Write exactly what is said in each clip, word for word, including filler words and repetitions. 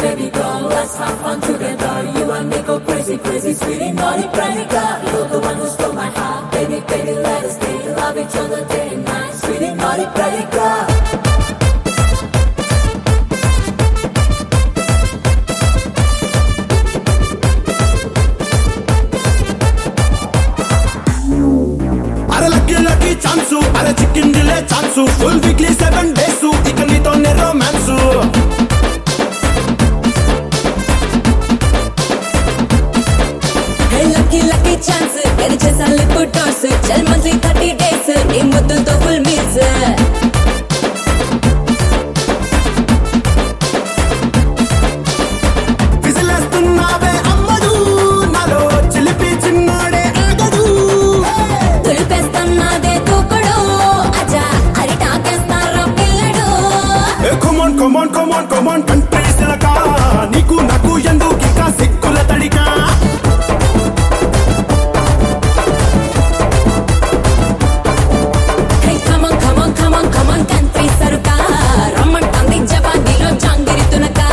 baby girl, let's have fun together. You and me go crazy, crazy, sweetie, naughty, pretty girl. You're the one who stole my heart, baby, baby, let us stay. Love each other day and night, sweetie, naughty, pretty girl. Chance అరే chicken delay chance full weekly seven days ఇక నీతోనే romance hey lucky lucky chance నేను చేసా lip టాస్ చల్ monthly thirty days నీ ముద్దుతో full meals విజిలేస్తున్నావే అమ్మడు నాలో చిలిపి చిన్నాడే ఆగడు తులిపేస్తున్నాదే తూకడు అజా అరిటాకేస్తారా పిల్లడు కమాన్ కమాన్ కమాన్ కమాన్ కంట్రీ సిలక నీకు నాకు ఎందుకు ఇంకా సిక్కుల తడికా హే కమాన్ కమాన్ కమాన్ కమాన్ కంట్రీ సరుకా రమ్మంటుంది జవానీలో జాంగిరి తునక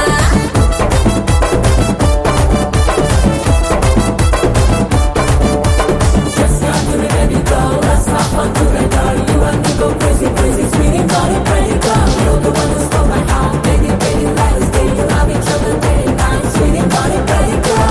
Just run to me, baby girl, let's have fun together. You and me go crazy, crazy, sweetie, naughty, pretty girl. You're the one who stole my heart, baby, baby, let us stay. You love each other day and night, sweetie, naughty, pretty girl.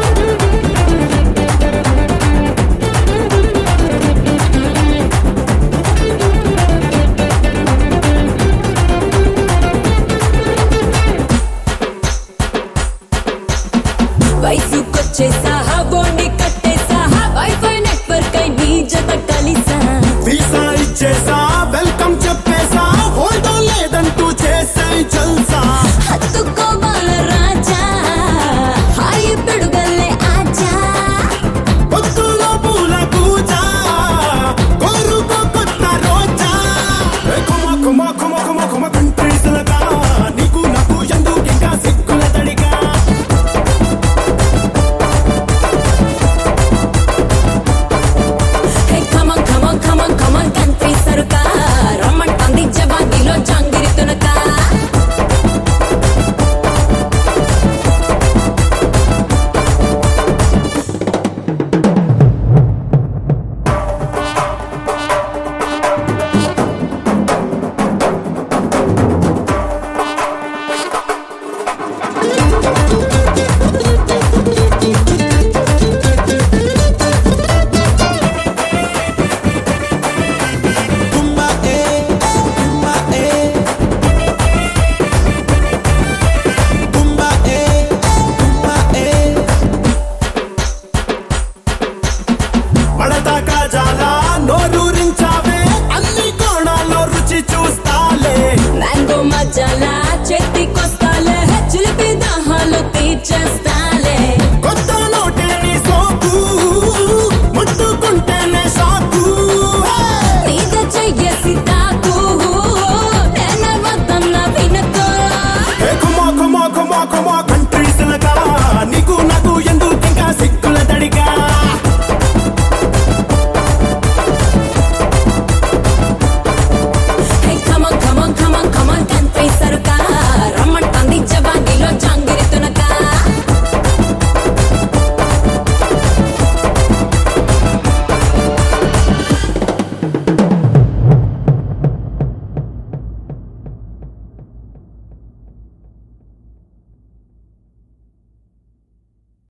వయసుకొచ్చేసా బోండి కట్టేసా wifi network అయి నీ జత కలిసా visa ఇచ్చేసా welcome చెప్పేసా hold లేదంటూ చేసే జల్సా హత్తుకోవాల రాజా హాయి పిడుగల్లే ఆజా పొత్తులో పూల పూజ కోరుకో కొత్త రోజా కుమ కుమ కుమ కుమ కుమ కంట్రీ సిలక నీకు నాకు ఎందుకు ఇంకా సిక్కుల తడిగా హే కమాన్ కమాన్ కమాన్ కమాన్ కంట్రీ సరుకా రమ్మంటుంది జవానీలో జాంగిరి తునక Kumba eh, kumba eh. Kumba eh, kumba eh. పడతాకా జాలా నోరూరించావే అన్ని కోణాల్లో రుచి చూస్తాలే మ్యాంగో మజాలా చేతికొస్తాలే చిలిపి దాహాలు తీర్చేస్తాలే